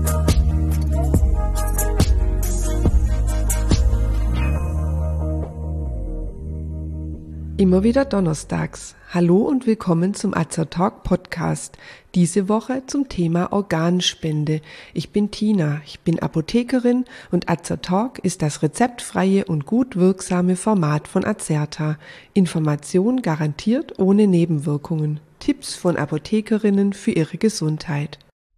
Immer wieder donnerstags. Hallo und willkommen zum Azertalk Podcast. Diese Woche zum Thema Organspende. Ich bin Tina, ich bin Apothekerin und Azertalk ist das rezeptfreie und gut wirksame Format von Azerta. Information garantiert ohne Nebenwirkungen. Tipps von Apothekerinnen für ihre Gesundheit.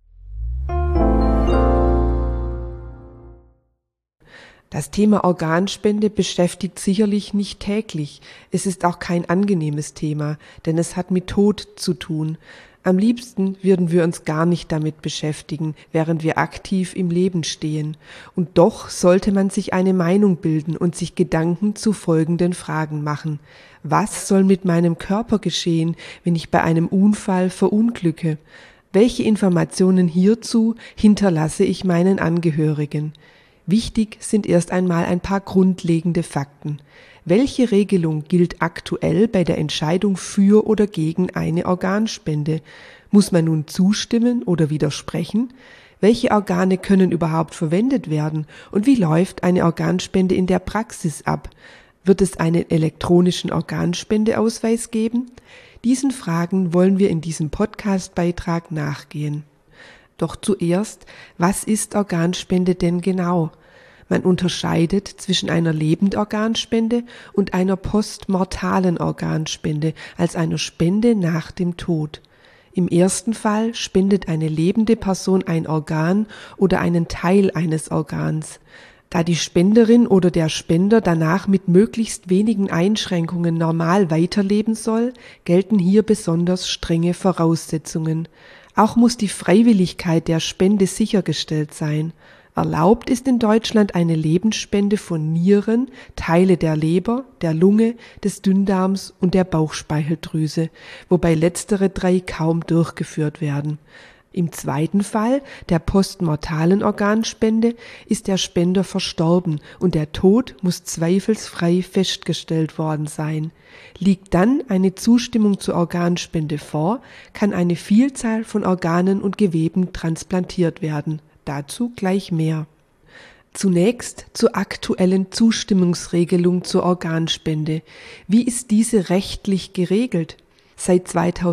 Das Thema Organspende beschäftigt sicherlich nicht täglich. Es ist auch kein angenehmes Thema, denn es hat mit Tod zu tun. Am liebsten würden wir uns gar nicht damit beschäftigen, während wir aktiv im Leben stehen. Und doch sollte man sich eine Meinung bilden und sich Gedanken zu folgenden Fragen machen. Was soll mit meinem Körper geschehen, wenn ich bei einem Unfall verunglücke? Welche Informationen hierzu hinterlasse ich meinen Angehörigen? Wichtig sind erst einmal ein paar grundlegende Fakten. Welche Regelung gilt aktuell bei der Entscheidung für oder gegen eine Organspende? Muss man nun zustimmen oder widersprechen? Welche Organe können überhaupt verwendet werden? Und wie läuft eine Organspende in der Praxis ab? Wird es einen elektronischen Organspendeausweis geben? Diesen Fragen wollen wir in diesem Podcast-Beitrag nachgehen. Doch zuerst, was ist Organspende denn genau? Man unterscheidet zwischen einer Lebendorganspende und einer postmortalen Organspende, als einer Spende nach dem Tod. Im ersten Fall spendet eine lebende Person ein Organ oder einen Teil eines Organs. Da die Spenderin oder der Spender danach mit möglichst wenigen Einschränkungen normal weiterleben soll, gelten hier besonders strenge Voraussetzungen. Auch muss die Freiwilligkeit der Spende sichergestellt sein. Erlaubt ist in Deutschland eine Lebensspende von Nieren, Teile der Leber, der Lunge, des Dünndarms und der Bauchspeicheldrüse, wobei letztere drei kaum durchgeführt werden. Im zweiten Fall, der postmortalen Organspende, ist der Spender verstorben und der Tod muss zweifelsfrei festgestellt worden sein. Liegt dann eine Zustimmung zur Organspende vor, kann eine Vielzahl von Organen und Geweben transplantiert werden. Dazu gleich mehr. Zunächst zur aktuellen Zustimmungsregelung zur Organspende. Wie ist diese rechtlich geregelt? Seit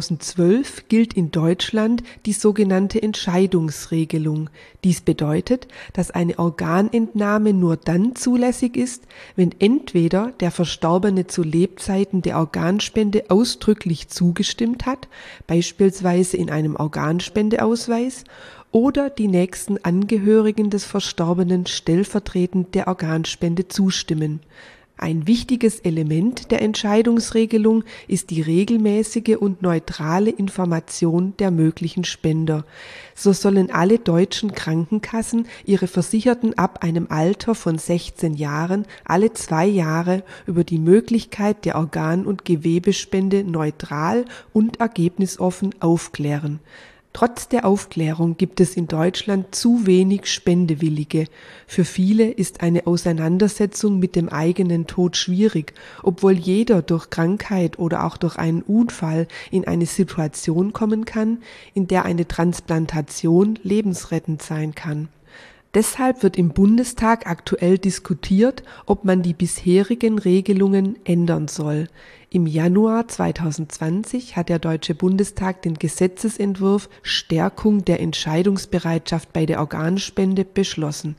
2012 gilt in Deutschland die sogenannte Entscheidungsregelung. Dies bedeutet, dass eine Organentnahme nur dann zulässig ist, wenn entweder der Verstorbene zu Lebzeiten der Organspende ausdrücklich zugestimmt hat, beispielsweise in einem Organspendeausweis, oder die nächsten Angehörigen des Verstorbenen stellvertretend der Organspende zustimmen. Ein wichtiges Element der Entscheidungsregelung ist die regelmäßige und neutrale Information der möglichen Spender. So sollen alle deutschen Krankenkassen ihre Versicherten ab einem Alter von 16 Jahren alle 2 Jahre über die Möglichkeit der Organ- und Gewebespende neutral und ergebnisoffen aufklären. Trotz der Aufklärung gibt es in Deutschland zu wenig Spendewillige. Für viele ist eine Auseinandersetzung mit dem eigenen Tod schwierig, obwohl jeder durch Krankheit oder auch durch einen Unfall in eine Situation kommen kann, in der eine Transplantation lebensrettend sein kann. Deshalb wird im Bundestag aktuell diskutiert, ob man die bisherigen Regelungen ändern soll. Im Januar 2020 hat der Deutsche Bundestag den Gesetzesentwurf Stärkung der Entscheidungsbereitschaft bei der Organspende beschlossen.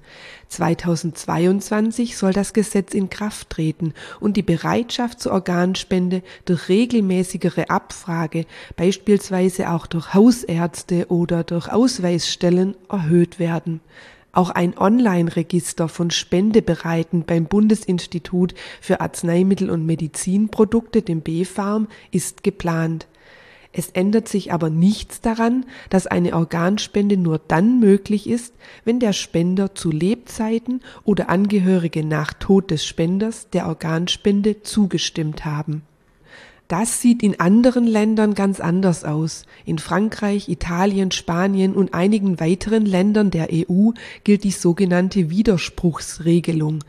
2022 soll das Gesetz in Kraft treten und die Bereitschaft zur Organspende durch regelmäßigere Abfrage, beispielsweise auch durch Hausärzte oder durch Ausweisstellen, erhöht werden. Auch ein Online-Register von Spendebereiten beim Bundesinstitut für Arzneimittel und Medizinprodukte, dem BfArM, ist geplant. Es ändert sich aber nichts daran, dass eine Organspende nur dann möglich ist, wenn der Spender zu Lebzeiten oder Angehörige nach Tod des Spenders der Organspende zugestimmt haben. Das sieht in anderen Ländern ganz anders aus. In Frankreich, Italien, Spanien und einigen weiteren Ländern der EU gilt die sogenannte Widerspruchsregelung.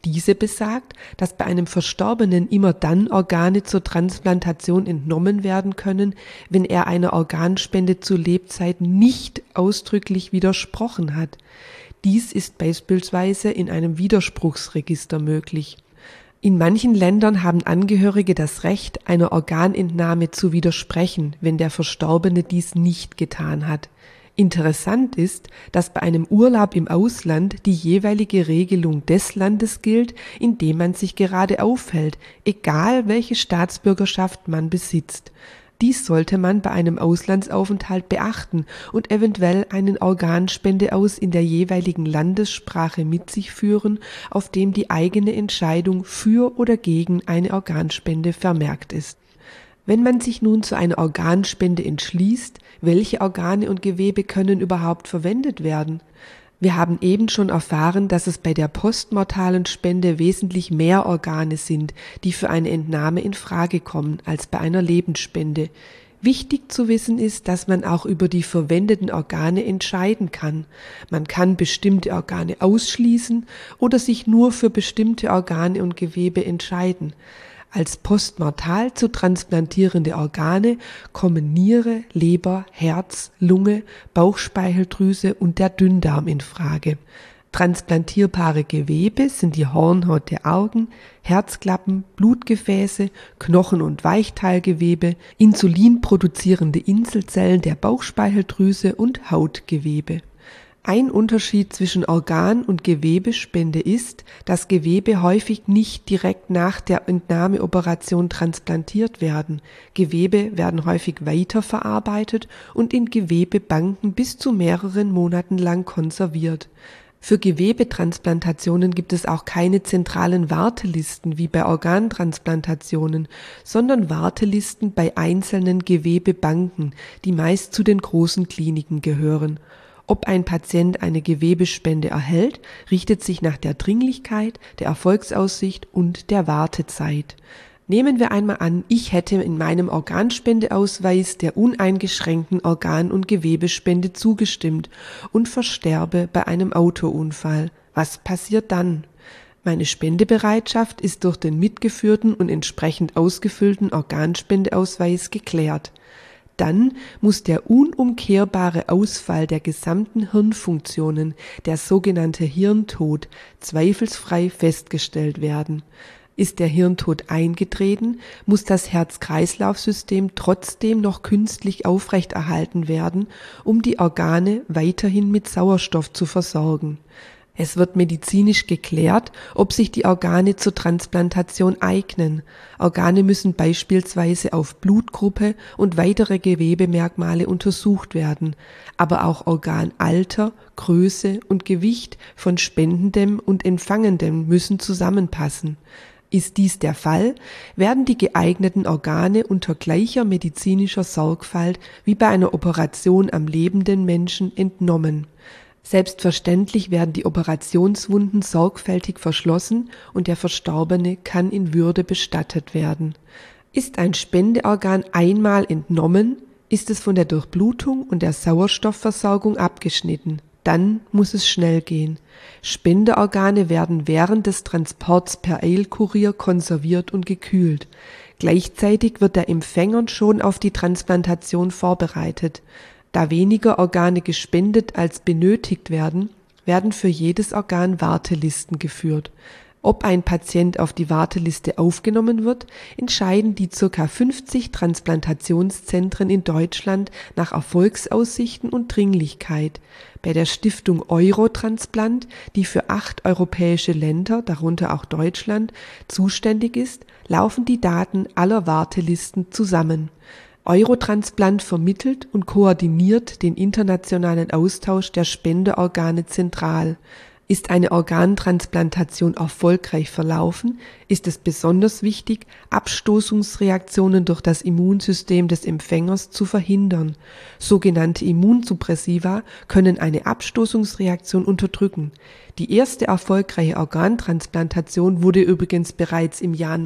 Diese besagt, dass bei einem Verstorbenen immer dann Organe zur Transplantation entnommen werden können, wenn er einer Organspende zu Lebzeiten nicht ausdrücklich widersprochen hat. Dies ist beispielsweise in einem Widerspruchsregister möglich. In manchen Ländern haben Angehörige das Recht, einer Organentnahme zu widersprechen, wenn der Verstorbene dies nicht getan hat. Interessant ist, dass bei einem Urlaub im Ausland die jeweilige Regelung des Landes gilt, in dem man sich gerade aufhält, egal welche Staatsbürgerschaft man besitzt. Dies sollte man bei einem Auslandsaufenthalt beachten und eventuell einen Organspendeaus in der jeweiligen Landessprache mit sich führen, auf dem die eigene Entscheidung für oder gegen eine Organspende vermerkt ist. Wenn man sich nun zu einer Organspende entschließt, welche Organe und Gewebe können überhaupt verwendet werden? Wir haben eben schon erfahren, dass es bei der postmortalen Spende wesentlich mehr Organe sind, die für eine Entnahme in Frage kommen, als bei einer Lebensspende. Wichtig zu wissen ist, dass man auch über die verwendeten Organe entscheiden kann. Man kann bestimmte Organe ausschließen oder sich nur für bestimmte Organe und Gewebe entscheiden. Als postmortal zu transplantierende Organe kommen Niere, Leber, Herz, Lunge, Bauchspeicheldrüse und der Dünndarm in Frage. Transplantierbare Gewebe sind die Hornhaut der Augen, Herzklappen, Blutgefäße, Knochen- und Weichteilgewebe, insulinproduzierende Inselzellen der Bauchspeicheldrüse und Hautgewebe. Ein Unterschied zwischen Organ- und Gewebespende ist, dass Gewebe häufig nicht direkt nach der Entnahmeoperation transplantiert werden. Gewebe werden häufig weiterverarbeitet und in Gewebebanken bis zu mehreren Monaten lang konserviert. Für Gewebetransplantationen gibt es auch keine zentralen Wartelisten wie bei Organtransplantationen, sondern Wartelisten bei einzelnen Gewebebanken, die meist zu den großen Kliniken gehören. Ob ein Patient eine Gewebespende erhält, richtet sich nach der Dringlichkeit, der Erfolgsaussicht und der Wartezeit. Nehmen wir einmal an, ich hätte in meinem Organspendeausweis der uneingeschränkten Organ- und Gewebespende zugestimmt und versterbe bei einem Autounfall. Was passiert dann? Meine Spendebereitschaft ist durch den mitgeführten und entsprechend ausgefüllten Organspendeausweis geklärt. Dann muss der unumkehrbare Ausfall der gesamten Hirnfunktionen, der sogenannte Hirntod, zweifelsfrei festgestellt werden. Ist der Hirntod eingetreten, muss das Herz-Kreislauf-System trotzdem noch künstlich aufrechterhalten werden, um die Organe weiterhin mit Sauerstoff zu versorgen. Es wird medizinisch geklärt, ob sich die Organe zur Transplantation eignen. Organe müssen beispielsweise auf Blutgruppe und weitere Gewebemerkmale untersucht werden, aber auch Organalter, Größe und Gewicht von Spendendem und Empfangendem müssen zusammenpassen. Ist dies der Fall, werden die geeigneten Organe unter gleicher medizinischer Sorgfalt wie bei einer Operation am lebenden Menschen entnommen. Selbstverständlich werden die Operationswunden sorgfältig verschlossen und der Verstorbene kann in Würde bestattet werden. Ist ein Spendeorgan einmal entnommen, ist es von der Durchblutung und der Sauerstoffversorgung abgeschnitten. Dann muss es schnell gehen. Spendeorgane werden während des Transports per Eilkurier konserviert und gekühlt. Gleichzeitig wird der Empfänger schon auf die Transplantation vorbereitet. Da weniger Organe gespendet als benötigt werden, werden für jedes Organ Wartelisten geführt. Ob ein Patient auf die Warteliste aufgenommen wird, entscheiden die ca. 50 Transplantationszentren in Deutschland nach Erfolgsaussichten und Dringlichkeit. Bei der Stiftung Eurotransplant, die für 8 europäische Länder, darunter auch Deutschland, zuständig ist, laufen die Daten aller Wartelisten zusammen. Eurotransplant vermittelt und koordiniert den internationalen Austausch der Spenderorgane zentral. Ist eine Organtransplantation erfolgreich verlaufen, ist es besonders wichtig, Abstoßungsreaktionen durch das Immunsystem des Empfängers zu verhindern. Sogenannte Immunsuppressiva können eine Abstoßungsreaktion unterdrücken. Die erste erfolgreiche Organtransplantation wurde übrigens bereits im Jahr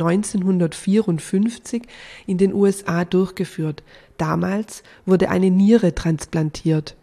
1954 in den USA durchgeführt. Damals wurde eine Niere transplantiert.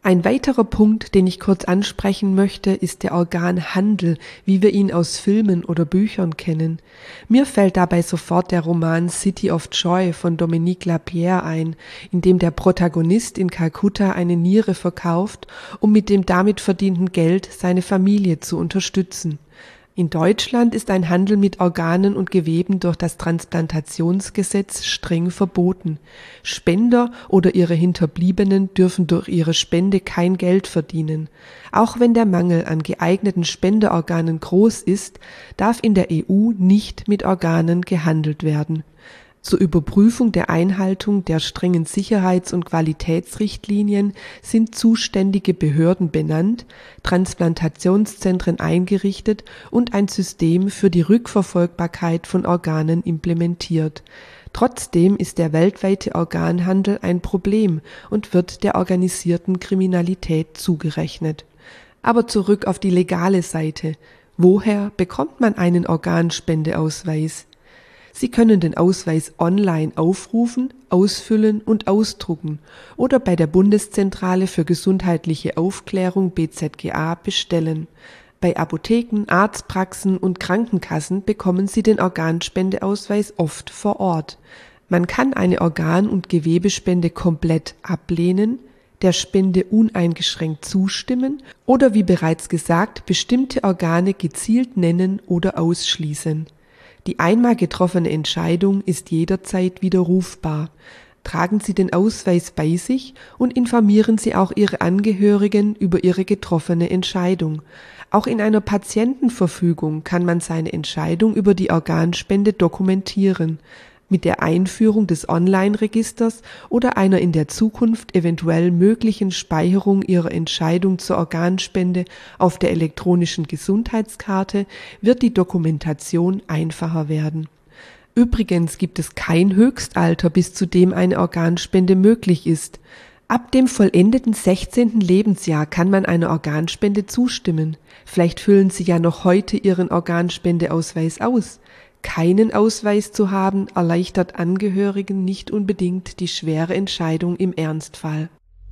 Ein weiterer Punkt, den ich kurz ansprechen möchte, ist der Organhandel, wie wir ihn aus Filmen oder Büchern kennen. Mir fällt dabei sofort der Roman City of Joy von Dominique Lapierre ein, in dem der Protagonist in Kalkutta eine Niere verkauft, um mit dem damit verdienten Geld seine Familie zu unterstützen. In Deutschland ist ein Handel mit Organen und Geweben durch das Transplantationsgesetz streng verboten. Spender oder ihre Hinterbliebenen dürfen durch ihre Spende kein Geld verdienen. Auch wenn der Mangel an geeigneten Spenderorganen groß ist, darf in der EU nicht mit Organen gehandelt werden. Zur Überprüfung der Einhaltung der strengen Sicherheits- und Qualitätsrichtlinien sind zuständige Behörden benannt, Transplantationszentren eingerichtet und ein System für die Rückverfolgbarkeit von Organen implementiert. Trotzdem ist der weltweite Organhandel ein Problem und wird der organisierten Kriminalität zugerechnet. Aber zurück auf die legale Seite. Woher bekommt man einen Organspendeausweis? Sie können den Ausweis online aufrufen, ausfüllen und ausdrucken oder bei der Bundeszentrale für gesundheitliche Aufklärung BZGA bestellen. Bei Apotheken, Arztpraxen und Krankenkassen bekommen Sie den Organspendeausweis oft vor Ort. Man kann eine Organ- und Gewebespende komplett ablehnen, der Spende uneingeschränkt zustimmen oder wie bereits gesagt, bestimmte Organe gezielt nennen oder ausschließen. Die einmal getroffene Entscheidung ist jederzeit widerrufbar. Tragen Sie den Ausweis bei sich und informieren Sie auch Ihre Angehörigen über Ihre getroffene Entscheidung. Auch in einer Patientenverfügung kann man seine Entscheidung über die Organspende dokumentieren. Mit der Einführung des Online-Registers oder einer in der Zukunft eventuell möglichen Speicherung Ihrer Entscheidung zur Organspende auf der elektronischen Gesundheitskarte wird die Dokumentation einfacher werden. Übrigens gibt es kein Höchstalter, bis zu dem eine Organspende möglich ist. Ab dem vollendeten 16. Lebensjahr kann man einer Organspende zustimmen. Vielleicht füllen Sie ja noch heute Ihren Organspendeausweis aus. Keinen Ausweis zu haben, erleichtert Angehörigen nicht unbedingt die schwere Entscheidung im Ernstfall.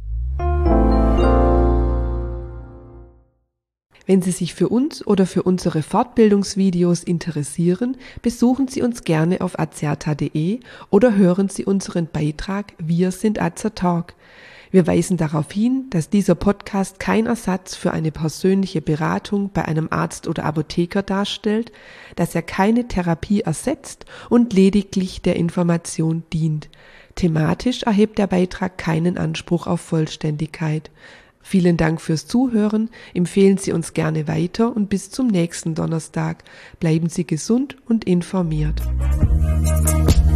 Wenn Sie sich für uns oder für unsere Fortbildungsvideos interessieren, besuchen Sie uns gerne auf azerta.de oder hören Sie unseren Beitrag Wir sind Azertalk. Wir weisen darauf hin, dass dieser Podcast kein Ersatz für eine persönliche Beratung bei einem Arzt oder Apotheker darstellt, dass er keine Therapie ersetzt und lediglich der Information dient. Thematisch erhebt der Beitrag keinen Anspruch auf Vollständigkeit. Vielen Dank fürs Zuhören, empfehlen Sie uns gerne weiter und bis zum nächsten Donnerstag. Bleiben Sie gesund und informiert.